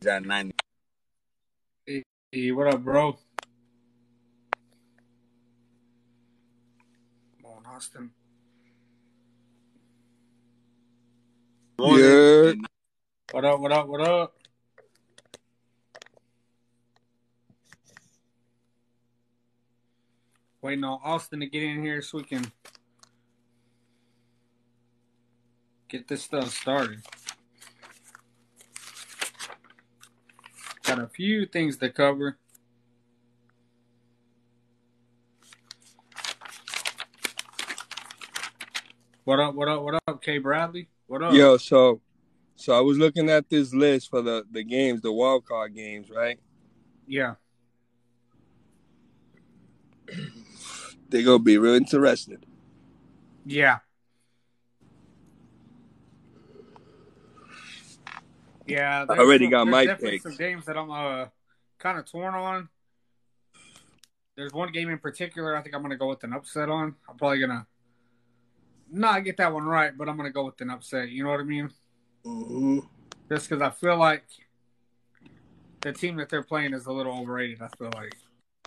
Got 90. Hey, what up, bro? Come on, Austin. Yeah. What up, what up, what up? Waiting on Austin to get in here so we can get this stuff started. Got a few things to cover. What up, what up, what up, K. Bradley? What up? Yo, so I was looking at this list for the games, the wild card games, right? Yeah. They're gonna be real interested. Yeah. Yeah, I already got there's my definitely picks. some games that I'm kind of torn on. There's one game in particular I think I'm going to go with an upset on. I'm probably going to not get that one right, but I'm going to go with an upset. You know what I mean? Mm-hmm. Just because I feel like the team that they're playing is a little overrated, I feel like.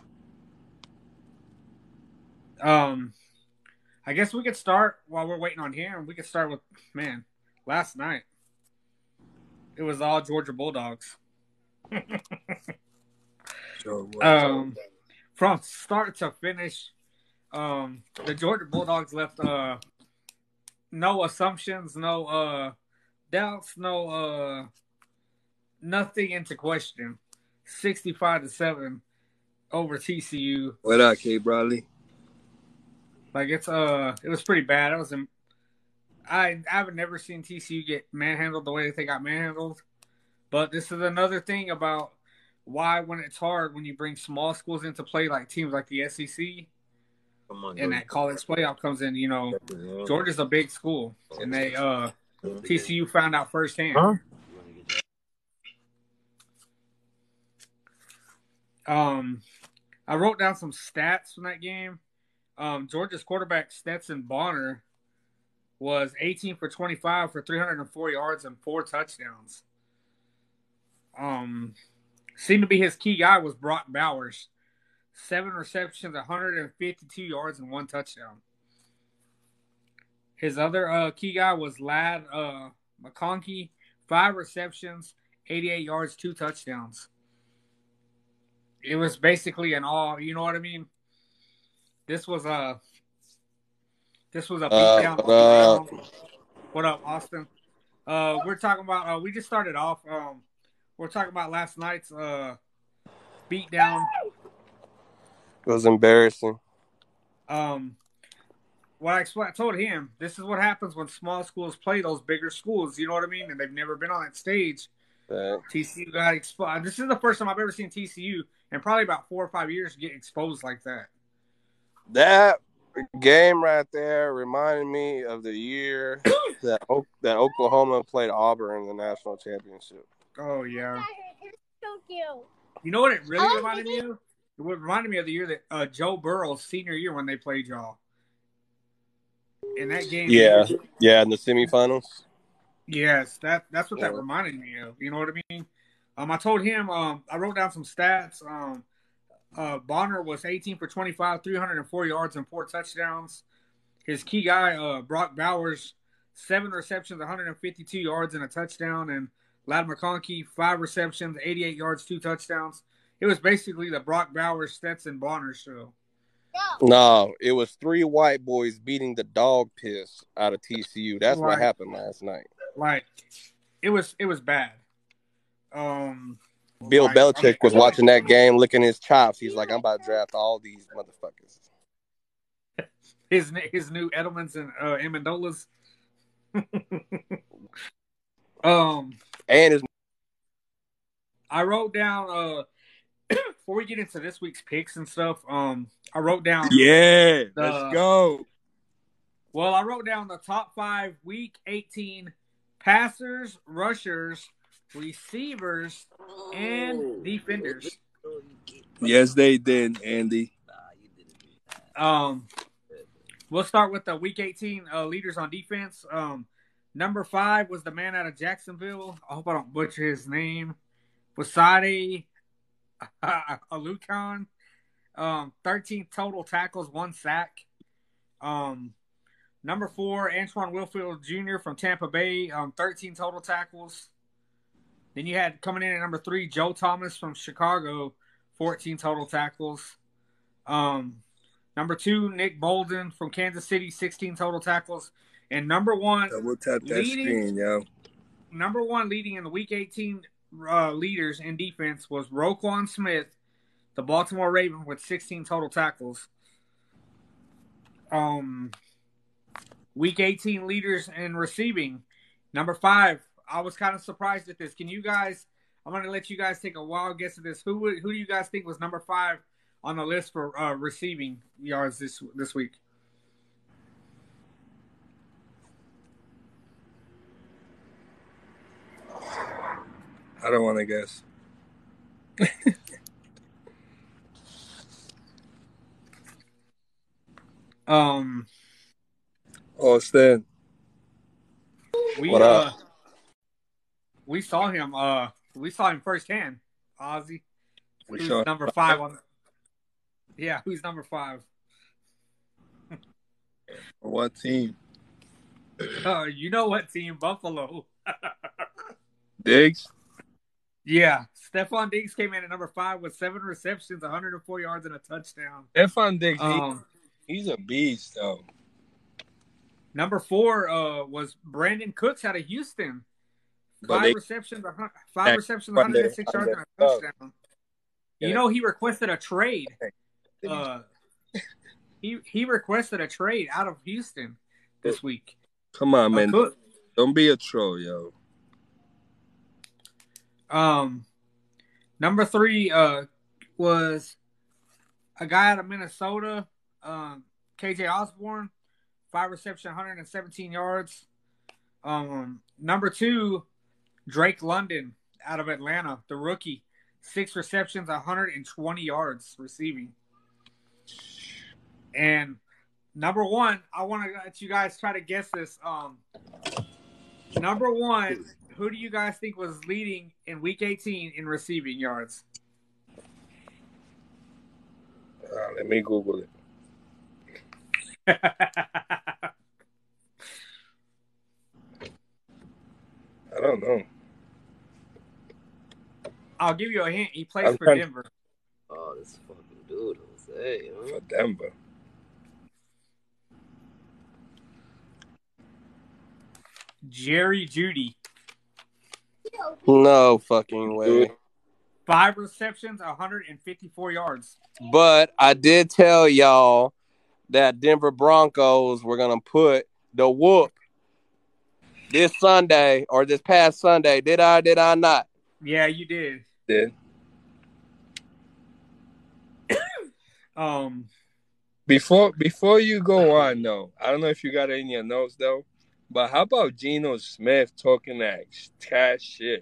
I guess we could start while we're waiting on him. We could start with, last night. It was all Georgia Bulldogs. From start to finish, the Georgia Bulldogs left no assumptions, no doubts, no nothing into question. 65-7 over TCU. What up, K. Bradley? Like it was pretty bad. I haven't never seen TCU get manhandled the way that they got manhandled. But this is another thing about why when it's hard when you bring small schools into play, like teams like the SEC, and that college playoff comes in. You know, Georgia's a big school, and they TCU found out firsthand. Huh? I wrote down some stats from that game. Georgia's quarterback Stetson Bonner was 18 for 25 for 304 yards and 4 touchdowns. Seemed to be his key guy was Brock Bowers. 7 receptions, 152 yards, and 1 touchdown. His other key guy was Ladd McConkey. 5 receptions, 88 yards, 2 touchdowns. It was basically an all, you know what I mean? This was a beatdown. What up, Austin? We're talking about we just started off. We're talking about last night's beatdown. It was embarrassing. What I told him, this is what happens when small schools play those bigger schools. You know what I mean? And they've never been on that stage. TCU got exposed. This is the first time I've ever seen TCU in probably about 4 or 5 years get exposed like that. That game right there reminded me of the year that Oklahoma played Auburn in the national championship. Oh, yeah. You know what it really reminded me of? It reminded me of the year that Joe Burrow's senior year when they played y'all. In that game. Yeah, in the semifinals. Yes, that's what that reminded me of. You know what I mean? I told him, I wrote down some stats. Bonner was 18 for 25, 304 yards and 4 touchdowns. His key guy, Brock Bowers, 7 receptions, 152 yards and a touchdown. And Ladd McConkey, 5 receptions, 88 yards, 2 touchdowns. It was basically the Brock Bowers, Stetson Bonner show. No, it was 3 white boys beating the dog piss out of TCU. That's what happened last night. Like, it was bad. Bill Belichick was watching that game, licking his chops. He's like, I'm about to draft all these motherfuckers. His new Edelmans and Amendolas. And his. I wrote down before we get into this week's picks and stuff. I wrote down. Yeah, let's go. Well, I wrote down the top 5 Week 18 passers, rushers, receivers, and defenders. Yes, they did, Andy. We'll start with the Week 18 leaders on defense. Number 5 was the man out of Jacksonville. I hope I don't butcher his name. Wasade Alucon, 13 total tackles, 1 sack. Number 4, Antoine Wilfield Jr. from Tampa Bay, 13 total tackles. Then you had coming in at number 3, Joe Thomas from Chicago, 14 total tackles. Number 2, Nick Bolden from Kansas City, 16 total tackles. And number 1, double tap that screen, yo. Number 1 leading in the Week 18 leaders in defense was Roquan Smith, the Baltimore Ravens, with 16 total tackles. Week 18 leaders in receiving. Number 5, I was kind of surprised at this. I'm going to let you guys take a wild guess at this. Who do you guys think was number 5 on the list for receiving yards this week? I don't want to guess. Austin. We saw him. We saw him firsthand. Ozzy. Who's number 5 on? Yeah, who's number 5? What team? You know what team? Buffalo. Diggs. Yeah, Stephon Diggs came in at number 5 with 7 receptions, 104 yards, and a touchdown. Stephon Diggs, he's a beast, though. Number 4 was Brandon Cooks out of Houston. 5 receptions, 106 yards, and a touchdown. You know, he requested a trade. He requested a trade out of Houston this week. Come on, man. Don't be a troll, yo. Number 3 was a guy out of Minnesota, KJ Osborne, 5 receptions, 117 yards. Number 2, Drake London out of Atlanta, the rookie, 6 receptions, 120 yards receiving. And number 1, I want to let you guys try to guess this. Number 1, who do you guys think was leading in Week 18 in receiving yards? Let me Google it. I don't know. I'll give you a hint. He plays for Denver. Oh, this fucking dude, Jose. Huh? For Denver. Jerry Jeudy. No fucking way. 5 receptions, 154 yards. But I did tell y'all that Denver Broncos were going to put the whoop this Sunday or this past Sunday. Did I not? Yeah, you did. Did. Before you go on, though, I don't know if you got it in your notes, though, but how about Geno Smith talking that cat shit?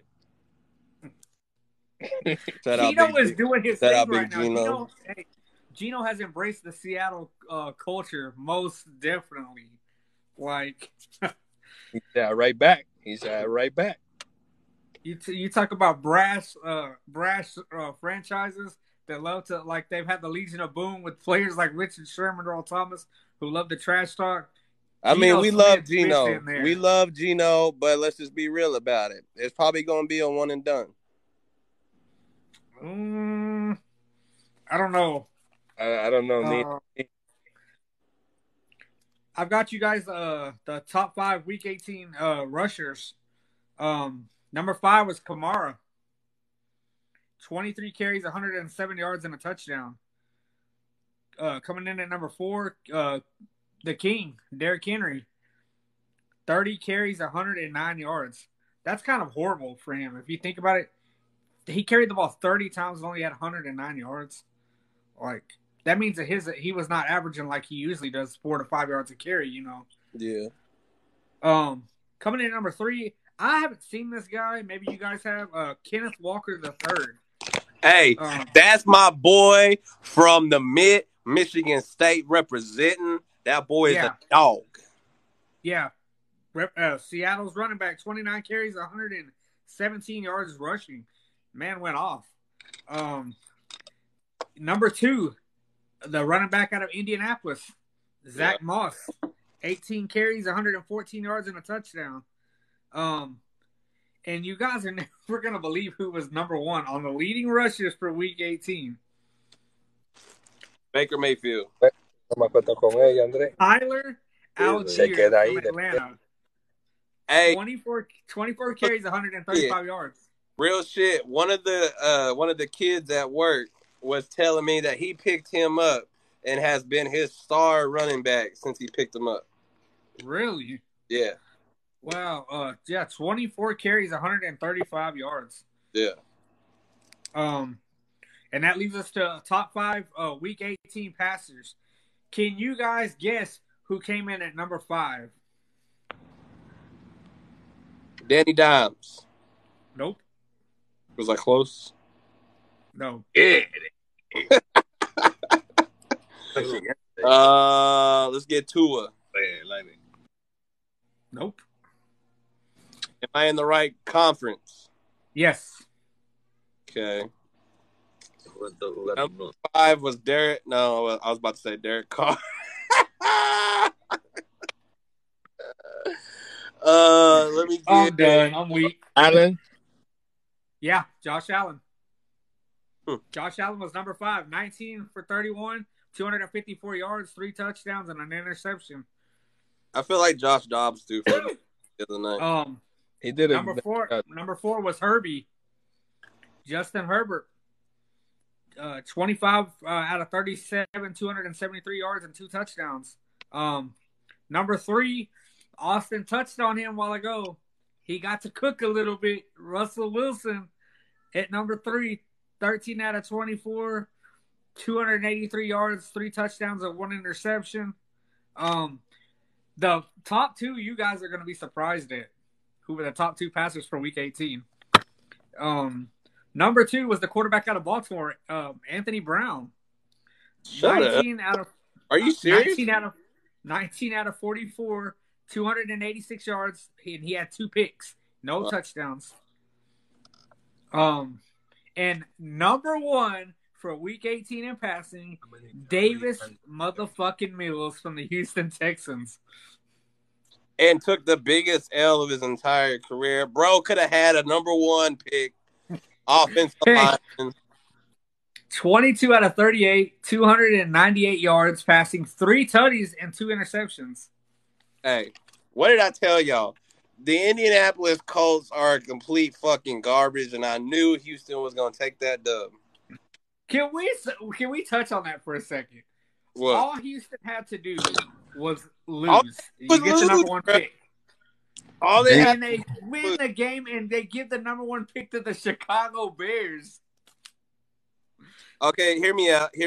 Geno is doing his thing right now. Geno has embraced the Seattle culture most definitely. Like he's right back. You talk about brash franchises that love to, like, they've had the Legion of Boom with players like Richard Sherman, Earl Thomas, who love to trash talk. I mean, we love Geno. We love Geno, but let's just be real about it. It's probably going to be a one and done. I don't know. I don't know. I've got you guys the top 5 Week 18 rushers. Number 5 was Kamara. 23 carries, 107 yards, and a touchdown. Coming in at number 4, the King, Derrick Henry. 30 carries, 109 yards. That's kind of horrible for him. If you think about it, he carried the ball 30 times and only had 109 yards. Like, that means that he was not averaging like he usually does, 4 to 5 yards a carry, you know. Yeah. Coming in at number 3, I haven't seen this guy. Maybe you guys have. Kenneth Walker III. Hey, that's my boy from the Michigan State representing. That boy is a dog. Yeah. Seattle's running back, 29 carries, 117 yards rushing. Man went off. Number 2, the running back out of Indianapolis, Zach Moss, 18 carries, 114 yards, and a touchdown. And you guys are never going to believe who was number 1 on the leading rushers for Week 18. Baker Mayfield. Tyler Algier from Atlanta. Hey, 24 carries, 135 yards. Real shit. One of the kids at work was telling me that he picked him up and has been his star running back since he picked him up. Really? Yeah. Wow. 24 carries, 135 yards. Yeah. And that leaves us to top 5 Week 18 passers. Can you guys guess who came in at number 5? Danny Dimes. Nope. Was I close? No. Yeah. Let's get Tua. Nope. Am I in the right conference? Yes. Okay. Number 5 was Derek. No, I was about to say Derek Carr. Let me get. I'm done. I'm weak. Allen. Yeah, Josh Allen. Josh Allen was number 5, 19 for 31, 254 yards, 3 touchdowns, and an interception. I feel like Josh Dobbs too for the other night. He did it. Number four was Herbie. Justin Herbert. 25 out of 37, 273 yards and 2 touchdowns. Number 3, Austin touched on him a while ago. He got to cook a little bit. Russell Wilson at number 3, 13 out of 24, 283 yards, 3 touchdowns, and 1 interception. The top 2 you guys are going to be surprised at. Who were the top 2 passers for Week 18? Number 2 was the quarterback out of Baltimore, Anthony Brown. Shut up. Are you serious? 19 out of 44, 286 yards, and he had 2 picks, no touchdowns. And number 1 for Week 18 in passing, Davis motherfucking Mills from the Houston Texans. And took the biggest L of his entire career. Bro could have had a number 1 pick. Offensive lineman. 22 out of 38, 298 yards, passing 3 tutties and 2 interceptions. Hey, what did I tell y'all? The Indianapolis Colts are complete fucking garbage, and I knew Houston was going to take that dub. Can we touch on that for a second? What? All Houston had to do was lose. You get the number 1 pick. And they win the game, and they give the number 1 pick to the Chicago Bears. Okay, hear me out.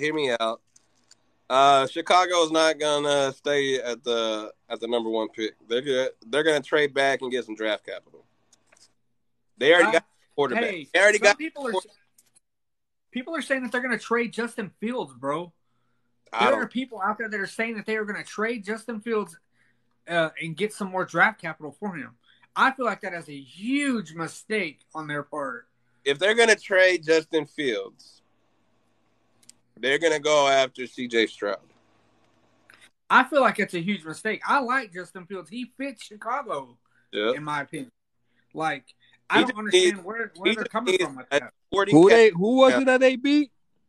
Chicago's not gonna stay at the number 1 pick. They're gonna trade back and get some draft capital. They already got a quarterback. Hey, they already got people are saying that they're gonna trade Justin Fields, bro. There are people out there that are saying that they are gonna trade Justin Fields and get some more draft capital for him. I feel like that is a huge mistake on their part. If they're gonna trade Justin Fields, they're going to go after C.J. Stroud. I feel like it's a huge mistake. I like Justin Fields. He fits Chicago, in my opinion. Like, I don't understand where they're coming from with that. Who was it that they beat?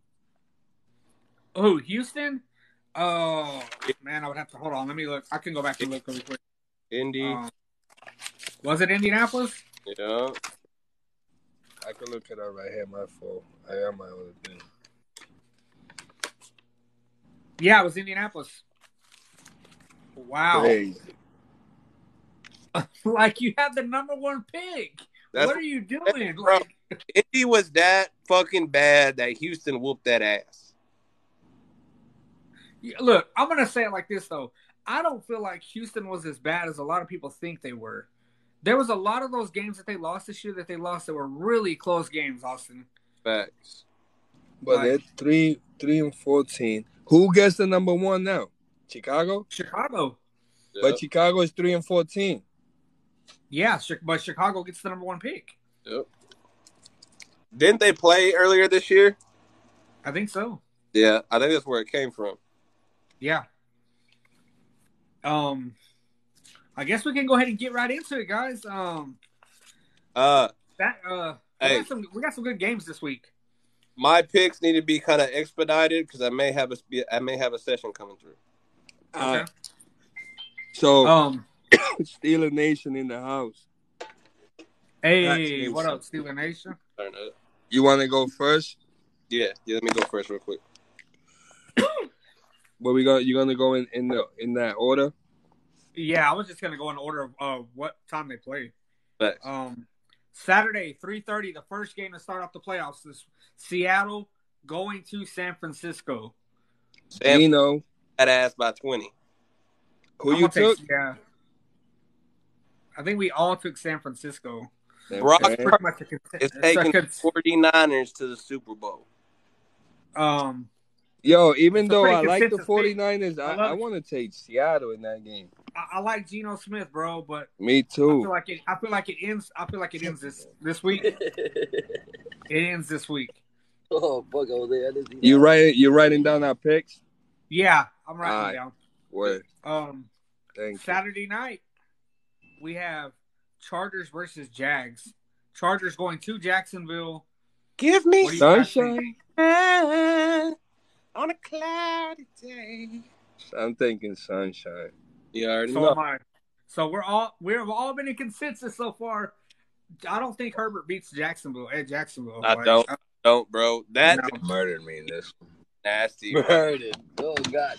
Oh, Houston? Oh, man, I would have to – hold on. Let me look. I can go back and look really quick. Indy. Was it Indianapolis? Yeah. I can look it up right here. My fault. I got my other thing. Yeah, it was Indianapolis. Wow. Crazy. Like, you have the number 1 pick. What are you doing? Bro, Indy was that fucking bad that Houston whooped that ass. Look, I'm going to say it like this, though. I don't feel like Houston was as bad as a lot of people think they were. There was a lot of those games that they lost this year that were really close games, Austin. Facts. But they're 3-14. Who gets the number 1 now? Chicago? Chicago. Yep. But Chicago is 3-14. Yeah, but Chicago gets the number 1 pick. Yep. Didn't they play earlier this year? I think so. Yeah, I think that's where it came from. Yeah. I guess we can go ahead and get right into it, guys. Hey, we got some good games this week. my picks need to be kind of expedited because I may have a session coming through. Okay. So, Steeler Nation in the house. Hey, what up, Steeler Nation? You want to go first? Yeah. Let me go first, real quick. Where you gonna go in that order? Yeah, I was just gonna go in order of what time they play. Thanks. Saturday, 3:30, the first game to start off the playoffs is Seattle going to San Francisco. Dino, that ass by 20. Who you took? Yeah, I think we all took San Francisco. Brock pretty much is taking 49ers to the Super Bowl. Yo, even though I like the 49ers, I want to take Seattle in that game. I like Geno Smith, bro, but me too. I feel like it ends this week. It ends this week. Oh, fuck over there. You writing down our picks? Yeah, I'm writing down. Word. Saturday night we have Chargers versus Jags. Chargers going to Jacksonville. Give me sunshine on a cloudy day. I'm thinking sunshine. You already so know. Am I. So we've all been in consensus so far. I don't think Herbert beats Jacksonville at Jacksonville. I don't, bro. That murdered me in this one. Nasty. Murdered. Oh God.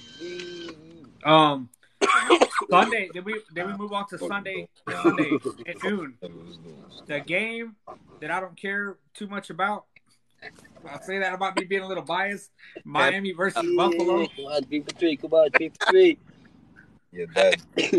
Sunday. Then we move on to Sunday at noon. The game that I don't care too much about. I'll say that about me being a little biased. Miami versus Buffalo. Come on, 53. Come on, 53. Yeah, that.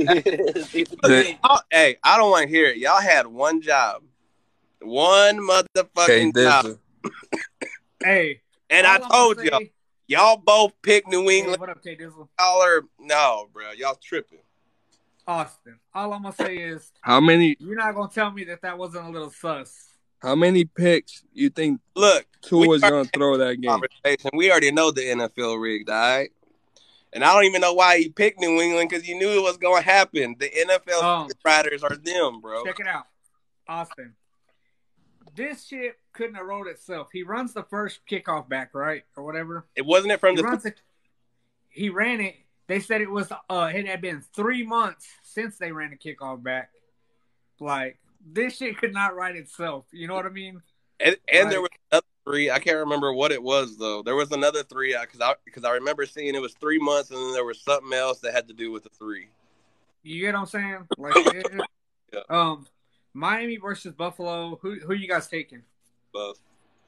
Hey, I don't want to hear it. Y'all had one job. One motherfucking job. Hey. And I told y'all both picked New England. Hey, what up, K Dizzle? No, bro. Y'all tripping. Austin, all I'm going to say is how many? You're not going to tell me that wasn't a little sus. How many picks you think Tua's going to throw that game? We already know the NFL rigged, all right? And I don't even know why he picked New England because you knew it was going to happen. The NFL riders are them, bro. Check it out. Austin. This shit couldn't have rolled itself. He runs the first kickoff back, right? Or whatever. It wasn't from he ran it. They said it had been 3 months since they ran the kickoff back. Like, this shit could not write itself. You know what I mean? And there was another 3. I can't remember what it was, though. There was another 3 because I remember seeing it was 3 months and then there was something else that had to do with the 3. You get what I'm saying? Like, yeah. Miami versus Buffalo. Who you guys taking? Both.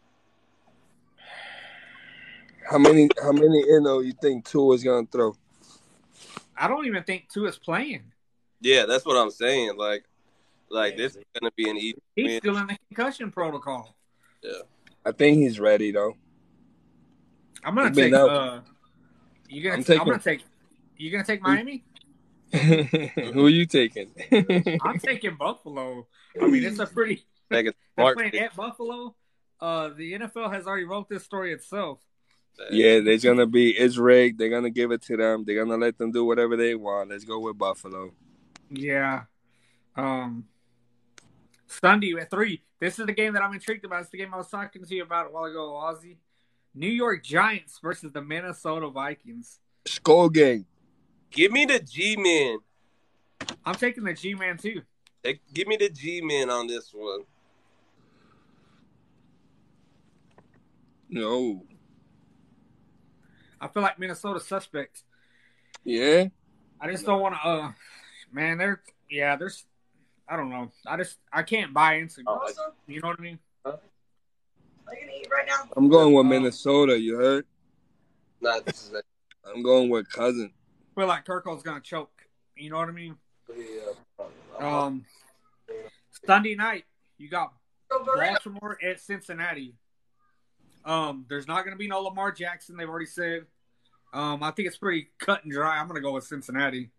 How many you think Tua's gonna throw? I don't even think Tua's playing. Yeah, that's what I'm saying. Like this is gonna be an easy He's win. still in the concussion protocol. Yeah. I think he's ready though. I'm gonna take. You're gonna take Miami? Who are you taking? I'm taking Buffalo. I mean, it's a pretty. They're playing at Buffalo. The NFL has already wrote this story itself. Yeah, there's gonna be it's rigged. They're gonna give it to them. They're gonna let them do whatever they want. Let's go with Buffalo. Yeah. Sunday at 3. This is the game that I'm intrigued about. It's the game I was talking to you about a while ago, Ozzy. New York Giants versus the Minnesota Vikings. Skull game. Give me the G-Men. I'm taking the G-Man too. Give me the G-Men on this one. No. I feel like Minnesota suspect. Yeah. I just don't want to. Man, there's. I don't know. I can't buy into. You know what I mean? Are you gonna eat right now? I'm going with Minnesota. You heard? Nah, I'm going with Cousin. I feel like Kirkle's gonna choke. You know what I mean? Yeah. Sunday night, you got Baltimore at Cincinnati. There's not gonna be no Lamar Jackson. They've already said. I think it's pretty cut and dry. I'm gonna go with Cincinnati.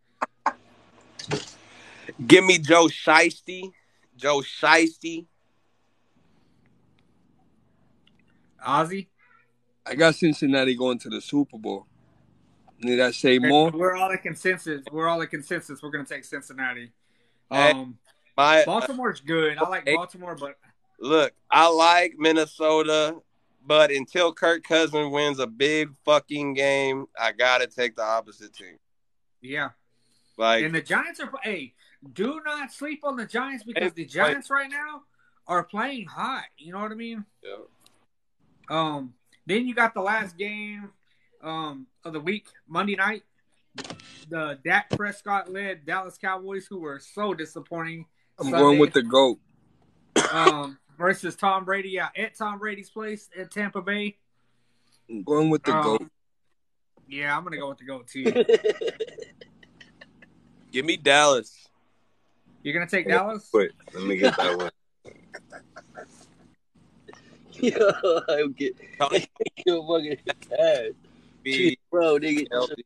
Give me Joe Shiesty. Ozzy. I got Cincinnati going to the Super Bowl. Need I say more? We're all in consensus. We're going to take Cincinnati. Hey, my Baltimore's good. I like Baltimore, but look, I like Minnesota, but until Kirk Cousins wins a big fucking game, I gotta take the opposite team. Yeah. Like, and the Giants are. Hey, do not sleep on the Giants because the Giants right now are playing hot. You know what I mean? Yeah. Then you got the last game of the week, Monday night. The Dak Prescott led Dallas Cowboys, who were so disappointing. I'm going with the GOAT. Versus Tom Brady at Tom Brady's place at Tampa Bay. I'm going with the GOAT. Yeah, I'm going to go with the GOAT too. Give me Dallas. You're going to take Dallas? Wait, let me get that one. Yo, I'm getting yo fucking ass. Bro, nigga.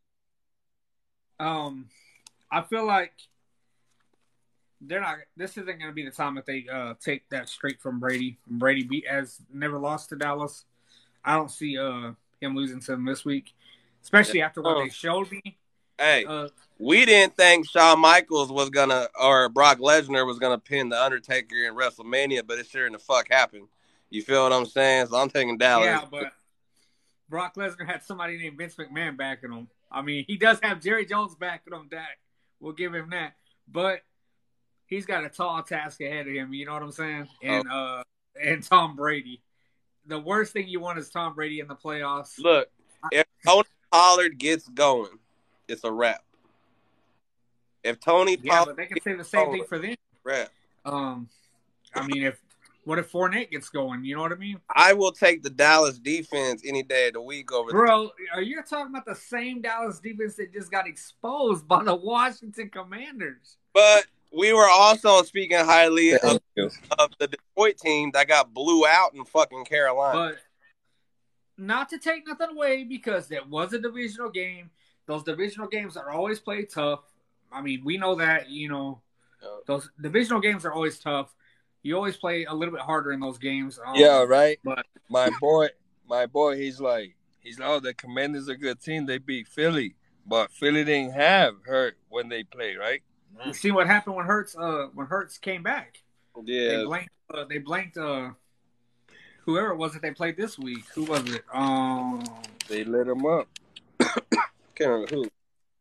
I feel like they're not. This isn't going to be the time that they take that straight from Brady. Brady has never lost to Dallas. I don't see him losing to them this week, especially after what they showed me. Hey, we didn't think Shawn Michaels was gonna or Brock Lesnar was gonna pin the Undertaker in WrestleMania, but it sure in the fuck happened. You feel what I'm saying? So I'm taking Dallas. Yeah, but Brock Lesnar had somebody named Vince McMahon backing him. I mean, he does have Jerry Jones backing him, Dak. We'll give him that. But he's got a tall task ahead of him, you know what I'm saying? And Tom Brady. The worst thing you want is Tom Brady in the playoffs. Look, if Tony Pollard gets going, it's a wrap. If Tony Pollard, but they can say the same thing for them. Wrap. I mean, what if Fournette gets going? You know what I mean? I will take the Dallas defense any day of the week over. Bro, are you talking about the same Dallas defense that just got exposed by the Washington Commanders? But we were also speaking highly of the Detroit team that got blew out in fucking Carolina. But not to take nothing away because it was a divisional game. Those divisional games are always played tough. I mean, we know that, you know, those divisional games are always tough. You always play a little bit harder in those games. Yeah, right. But my boy, he's like, oh, the Commanders are a good team. They beat Philly, but Philly didn't have Hurt when they played, right? You see what happened when Hurts came back? Yeah, they blanked whoever it was that they played this week. Who was it? They lit him up. Can't remember who.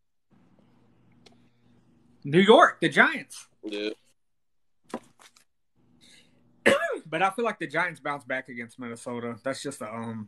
New York, the Giants. Yeah. But I feel like the Giants bounce back against Minnesota. That's just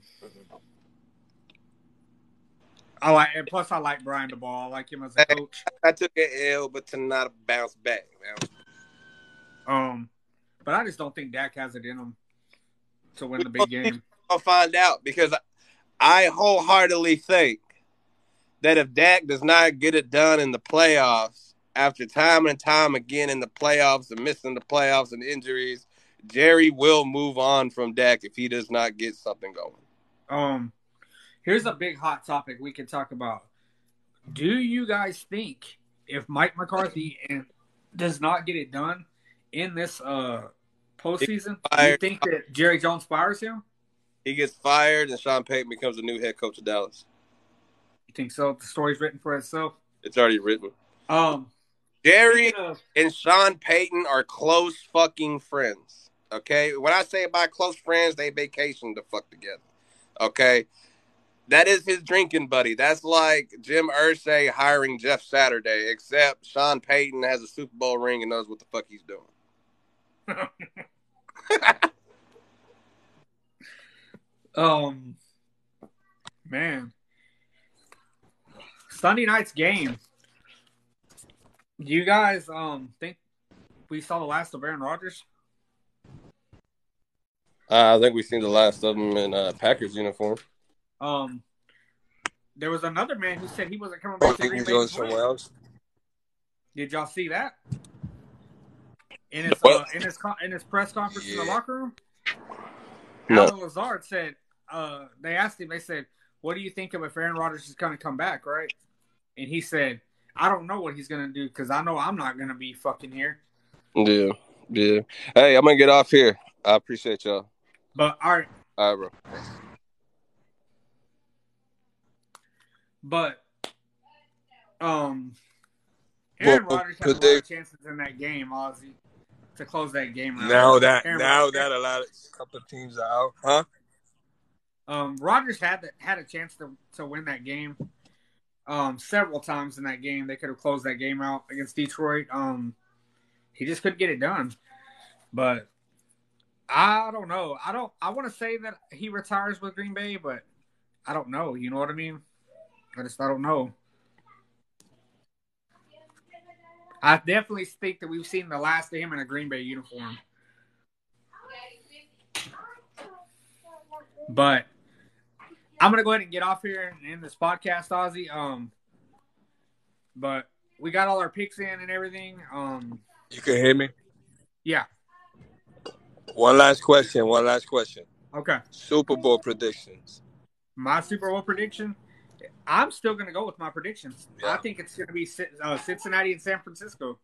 I like Brian DeBall. I like him as a coach. I took an L, but to not bounce back, man. But I just don't think Dak has it in him to win the big game. I'll find out because I wholeheartedly think that if Dak does not get it done in the playoffs, after time and time again in the playoffs and missing the playoffs and injuries, Jerry will move on from Dak if he does not get something going. Here's a big hot topic we can talk about. Do you guys think if Mike McCarthy does not get it done in this postseason, do you think that Jerry Jones fires him? He gets fired and Sean Payton becomes the new head coach of Dallas. You think so? The story's written for itself? It's already written. Jerry and Sean Payton are close fucking friends. Okay? When I say by close friends, they vacation the fuck together. Okay? That is his drinking buddy. That's like Jim Irsay hiring Jeff Saturday, except Sean Payton has a Super Bowl ring and knows what the fuck he's doing. Man. Sunday night's game. Do you guys think we saw the last of Aaron Rodgers? I think we've seen the last of him in Packers uniform. There was another man who said he wasn't coming back to Green Bay. Going somewhere else. Did y'all see that? In his press conference in the locker room? No. Alan Lazard said, they asked him, they said, what do you think of if Aaron Rodgers is going to come back, right? And he said, I don't know what he's going to do because I know I'm not going to be fucking here. Yeah. Hey, I'm going to get off here. I appreciate y'all. But, all right. All right, bro. But Aaron Rodgers had a lot of chances in that game, Ozzy, to close that game out. Now that a lot of couple of teams are out, huh? Rodgers had a chance to win that game. Several times in that game, they could have closed that game out against Detroit. He just couldn't get it done. But I don't know. I want to say that he retires with Green Bay, but I don't know. You know what I mean? I don't know. I definitely think that we've seen the last of him in a Green Bay uniform. But I'm gonna go ahead and get off here and end this podcast, Ozzy. But we got all our picks in and everything. You can hear me? Yeah. One last question. Okay. Super Bowl predictions. My Super Bowl prediction? I'm still going to go with my predictions. Yeah. I think it's going to be Cincinnati and San Francisco.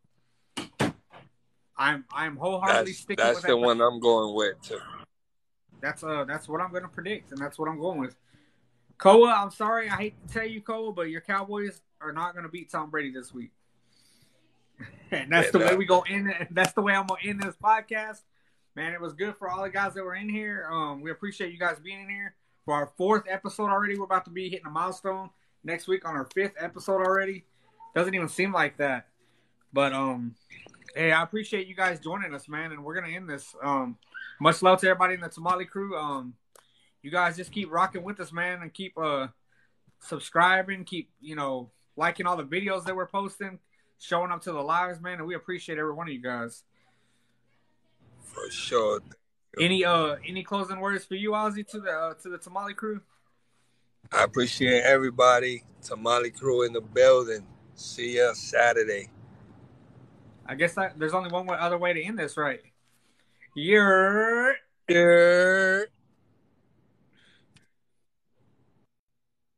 I'm wholeheartedly sticking with that. That's the one I'm going with, too. That's what I'm going to predict, and that's what I'm going with. Koa, I'm sorry. I hate to tell you, Koa, but your Cowboys are not going to beat Tom Brady this week. And that's the way we go in. That's the way I'm going to end this podcast. Man, it was good for all the guys that were in here. We appreciate you guys being in here. For our 4th episode already, we're about to be hitting a milestone next week on our 5th episode already. Doesn't even seem like that. But, hey, I appreciate you guys joining us, man, and we're going to end this. Much love to everybody in the Tamale crew. You guys just keep rocking with us, man, and keep subscribing, keep, liking all the videos that we're posting, showing up to the lives, man, and we appreciate every one of you guys. For sure. Any closing words for you, Ozzy, to the Tamale crew? I appreciate everybody. Tamale crew in the building. See ya Saturday. I guess there's only one other way to end this, right? Yeah.